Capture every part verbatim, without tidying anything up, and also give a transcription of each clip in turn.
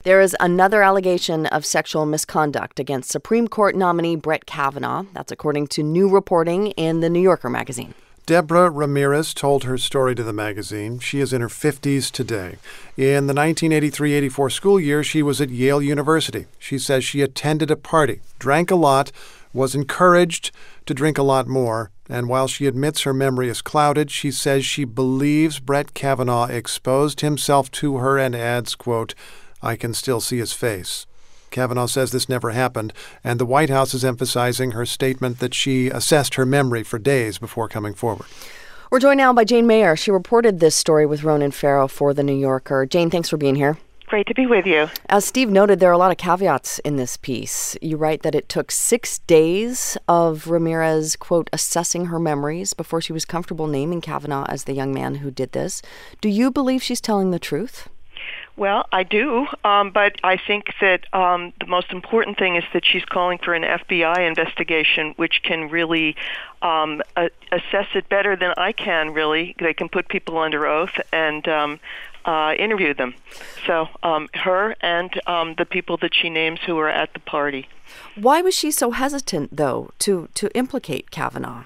There is another allegation of sexual misconduct against Supreme Court nominee Brett Kavanaugh. That's according to new reporting in the New Yorker magazine. Deborah Ramirez told her story to the magazine. She is in her fifties today. In the nineteen eighty-three eighty-four school year, she was at Yale University. She says she attended a party, drank a lot, was encouraged to drink a lot more, and while she admits her memory is clouded, she says she believes Brett Kavanaugh exposed himself to her and adds, quote, "I can still see his face." Kavanaugh says this never happened, and the White House is emphasizing her statement that she assessed her memory for days before coming forward. We're joined now by Jane Mayer. She reported this story with Ronan Farrow for The New Yorker. Jane, thanks for being here. Great to be with you. As Steve noted, there are a lot of caveats in this piece. You write that it took six days of Ramirez, quote, assessing her memories before she was comfortable naming Kavanaugh as the young man who did this. Do you believe she's telling the truth? Well, I do, um, but I think that um, the most important thing is that she's calling for an F B I investigation, which can really um, a- assess it better than I can, really. They can put people under oath and um, uh, interview them. So um, her and um, the people that she names who are at the party. Why was she so hesitant, though, to, to implicate Kavanaugh?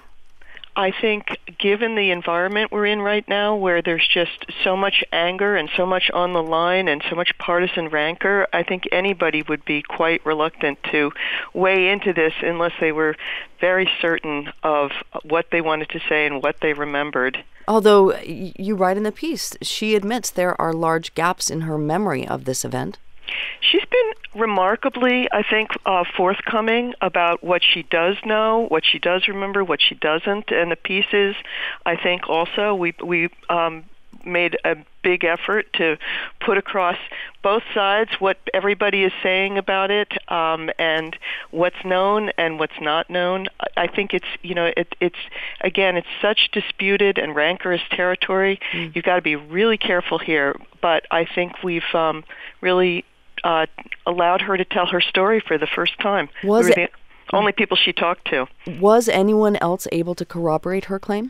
I think given the environment we're in right now, where there's just so much anger and so much on the line and so much partisan rancor, I think anybody would be quite reluctant to weigh into this unless they were very certain of what they wanted to say and what they remembered. Although you write in the piece, she admits there are large gaps in her memory of this event. She's been remarkably, I think, uh, forthcoming about what she does know, what she does remember, what she doesn't. And the pieces, I think, also we we um, made a big effort to put across both sides what everybody is saying about it, um, and what's known and what's not known. I think it's, you know, it, it's again, it's such disputed and rancorous territory. Mm. You've got to be really careful here. But I think we've um, really Uh, allowed her to tell her story for the first time. Was we were it, the only people she talked to. Was anyone else able to corroborate her claim?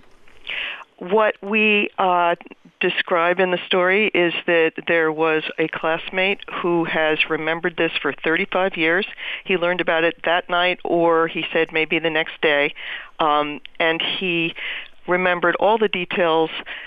What we uh, describe in the story is that there was a classmate who has remembered this for thirty-five years. He learned about it that night, or he said maybe the next day, um, and he remembered all the details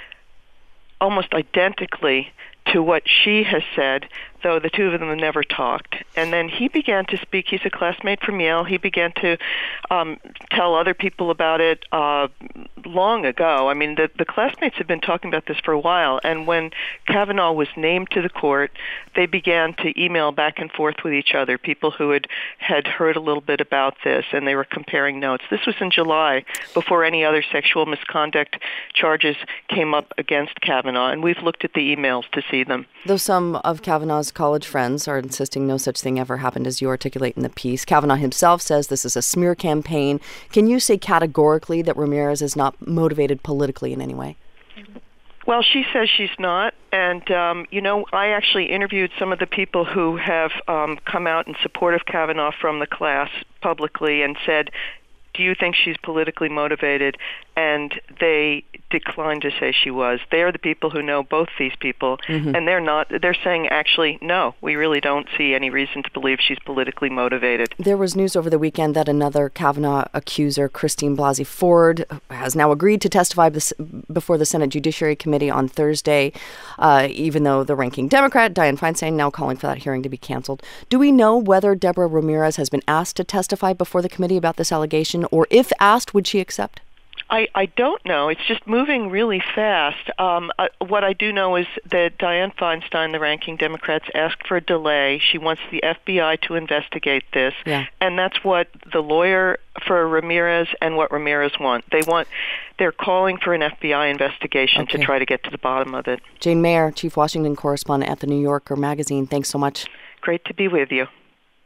almost identically to what she has said, though the two of them never talked. And then he began to speak. He's a classmate from Yale. He began to um, tell other people about it uh, long ago. I mean, the, the classmates have been talking about this for a while. And when Kavanaugh was named to the court, they began to email back and forth with each other, people who had, had heard a little bit about this, and they were comparing notes. This was in July, before any other sexual misconduct charges came up against Kavanaugh. And we've looked at the emails to see them. Though some of Kavanaugh's college friends are insisting no such thing ever happened, as you articulate in the piece, Kavanaugh himself says this is a smear campaign. Can you say categorically that Ramirez is not motivated politically in any way? Well, she says she's not. And, um, you know, I actually interviewed some of the people who have um, come out in support of Kavanaugh from the class publicly and said, do you think she's politically motivated? And they declined to say she was. They're the people who know both these people, mm-hmm. and they're not. They're saying, actually, no, we really don't see any reason to believe she's politically motivated. There was news over the weekend that another Kavanaugh accuser, Christine Blasey Ford, has now agreed to testify before the Senate Judiciary Committee on Thursday, uh, even though the ranking Democrat, Dianne Feinstein, now calling for that hearing to be canceled. Do we know whether Deborah Ramirez has been asked to testify before the committee about this allegation, or if asked, would she accept? I, I don't know. It's just moving really fast. Um, uh, what I do know is that Dianne Feinstein, the ranking Democrats, asked for a delay. She wants the F B I to investigate this. Yeah. And that's what the lawyer for Ramirez and what Ramirez want. They want, they're calling for an F B I investigation okay. to try to get to the bottom of it. Jane Mayer, Chief Washington Correspondent at The New Yorker magazine. Thanks so much. Great to be with you.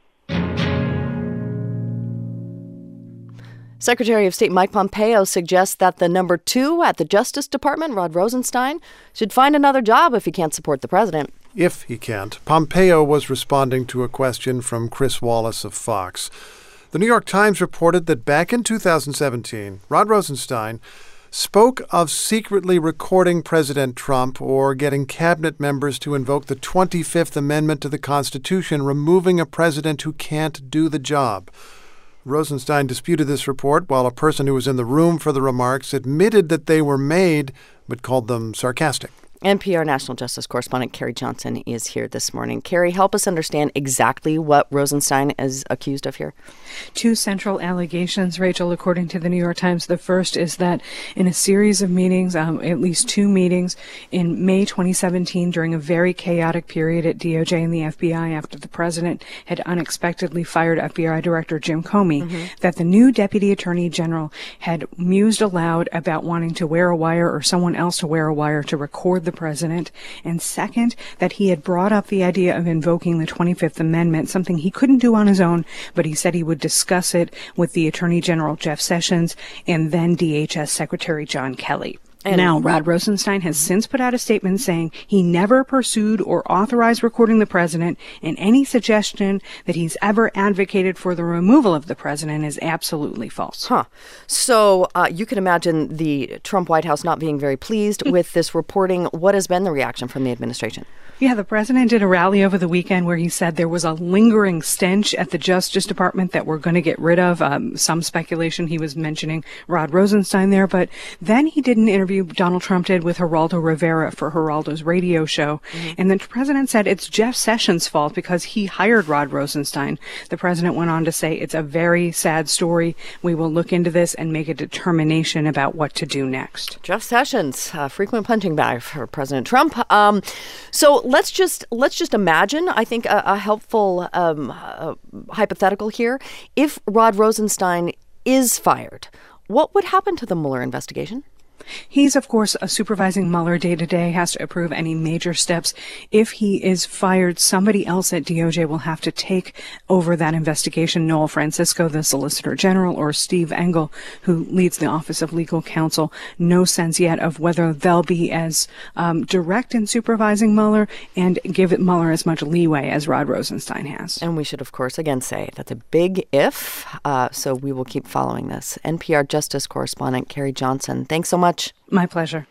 Secretary of State Mike Pompeo suggests that the number two at the Justice Department, Rod Rosenstein, should find another job if he can't support the president. If he can't. Pompeo was responding to a question from Chris Wallace of Fox. The New York Times reported that back in two thousand seventeen, Rod Rosenstein spoke of secretly recording President Trump or getting cabinet members to invoke the twenty-fifth Amendment to the Constitution, removing a president who can't do the job. Rosenstein disputed this report, while a person who was in the room for the remarks admitted that they were made, but called them sarcastic. N P R National Justice Correspondent Carrie Johnson is here this morning. Carrie, help us understand exactly what Rosenstein is accused of here. Two central allegations, Rachel, according to the New York Times. The first is that in a series of meetings, um, at least two meetings in May twenty seventeen, during a very chaotic period at D O J and the F B I after the president had unexpectedly fired F B I Director Jim Comey, mm-hmm. that the new Deputy Attorney General had mused aloud about wanting to wear a wire or someone else to wear a wire to record the the president, and second, that he had brought up the idea of invoking the twenty-fifth Amendment, something he couldn't do on his own, but he said he would discuss it with the Attorney General Jeff Sessions and then D H S Secretary John Kelly. And now, Rod Rosenstein has since put out a statement saying he never pursued or authorized recording the president, and any suggestion that he's ever advocated for the removal of the president is absolutely false. Huh. So uh, you can imagine the Trump White House not being very pleased with this reporting. What has been the reaction from the administration? Yeah, the president did a rally over the weekend where he said there was a lingering stench at the Justice Department that we're going to get rid of. Um, some speculation he was mentioning Rod Rosenstein there, but then he did an interview Donald Trump did with Geraldo Rivera for Geraldo's radio show, mm-hmm. and the president said it's Jeff Sessions' fault because he hired Rod Rosenstein. The president went on to say it's a very sad story. We will look into this and make a determination about what to do next. Jeff Sessions, a frequent punching bag for President Trump. Um, so let's just let's just imagine, I think, a, a helpful um, uh, hypothetical here. If Rod Rosenstein is fired, what would happen to the Mueller investigation? He's, of course, a supervising Mueller day-to-day, has to approve any major steps. If he is fired, somebody else at D O J will have to take over that investigation. Noel Francisco, the Solicitor General, or Steve Engel, who leads the Office of Legal Counsel. No sense yet of whether they'll be as um, direct in supervising Mueller and give Mueller as much leeway as Rod Rosenstein has. And we should, of course, again say that's a big if, uh, so we will keep following this. N P R Justice Correspondent Carrie Johnson, thanks so much. My pleasure.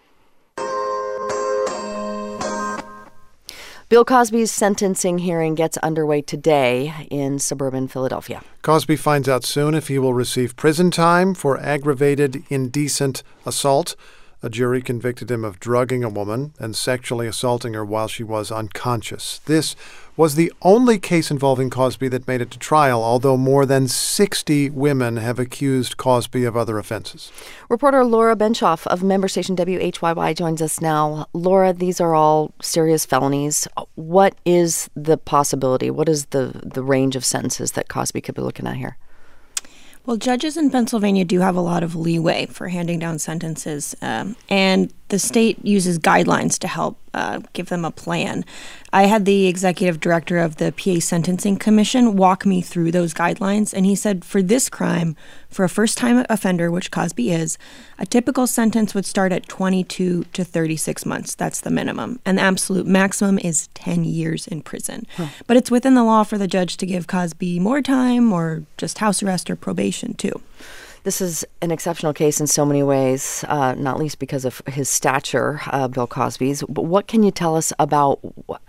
Bill Cosby's sentencing hearing gets underway today in suburban Philadelphia. Cosby finds out soon if he will receive prison time for aggravated indecent assault. A jury convicted him of drugging a woman and sexually assaulting her while she was unconscious. This was the only case involving Cosby that made it to trial, although more than sixty women have accused Cosby of other offenses. Reporter Laura Benshoff of member station W H Y Y joins us now. Laura, these are all serious felonies. What is the possibility? What is the, the range of sentences that Cosby could be looking at here? Well, judges in Pennsylvania do have a lot of leeway for handing down sentences, um, and the state uses guidelines to help uh, give them a plan. I had the executive director of the P A Sentencing Commission walk me through those guidelines, and he said for this crime, for a first-time offender, which Cosby is, a typical sentence would start at twenty-two to thirty-six months. That's the minimum. And the absolute maximum is ten years in prison. Huh. But it's within the law for the judge to give Cosby more time or just house arrest or probation, too. This is an exceptional case in so many ways, uh, not least because of his stature, uh, Bill Cosby's. But what can you tell us about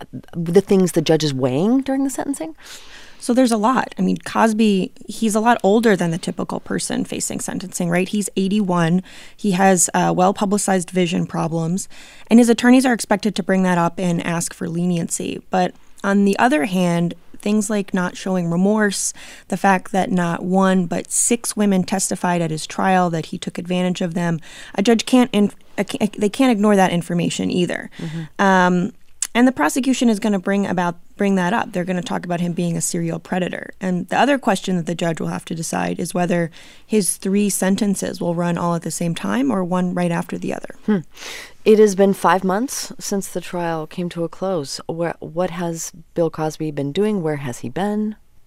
the things the judge is weighing during the sentencing? So there's a lot. I mean, Cosby, he's a lot older than the typical person facing sentencing, right? He's eighty-one. He has uh, well-publicized vision problems, and his attorneys are expected to bring that up and ask for leniency. But on the other hand, things like not showing remorse, the fact that not one but six women testified at his trial that he took advantage of them, a judge can't, inf- they can't ignore that information either. Mm-hmm. Um, and the prosecution is going to bring about bring that up. They're going to talk about him being a serial predator. And the other question that the judge will have to decide is whether his three sentences will run all at the same time or one right after the other. Hmm. It has been five months since the trial came to a close. Where, what has Bill Cosby been doing? Where has he been?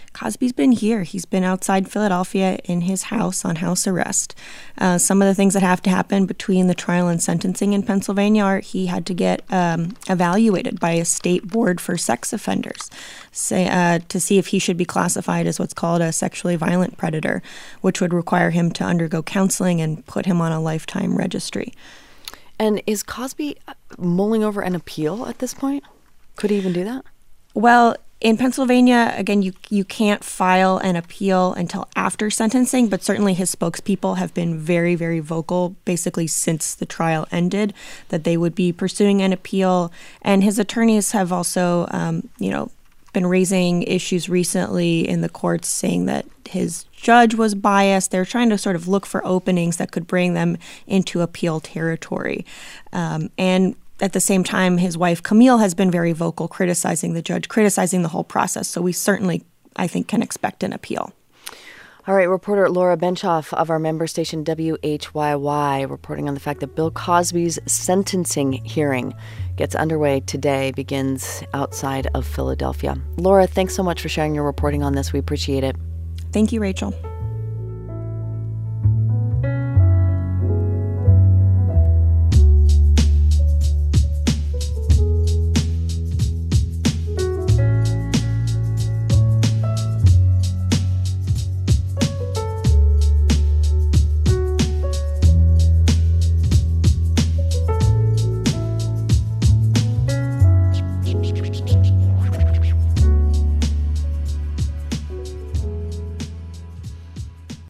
Cosby's been here. He's been outside Philadelphia in his house on house arrest. Uh, some of the things that have to happen between the trial and sentencing in Pennsylvania are he had to get um, evaluated by a state board for sex offenders say, uh, to see if he should be classified as what's called a sexually violent predator, which would require him to undergo counseling and put him on a lifetime registry. And is Cosby mulling over an appeal at this point? Could he even do that? Well, in Pennsylvania, again, you you can't file an appeal until after sentencing, but certainly his spokespeople have been very, very vocal, basically since the trial ended, that they would be pursuing an appeal. And his attorneys have also, um, you know, been raising issues recently in the courts saying that his judge was biased. They're trying to sort of look for openings that could bring them into appeal territory. Um, and At the same time, his wife, Camille, has been very vocal, criticizing the judge, criticizing the whole process. So we certainly, I think, can expect an appeal. All right, reporter Laura Benchoff of our member station W H Y Y reporting on the fact that Bill Cosby's sentencing hearing gets underway today, begins outside of Philadelphia. Laura, thanks so much for sharing your reporting on this. We appreciate it. Thank you, Rachel.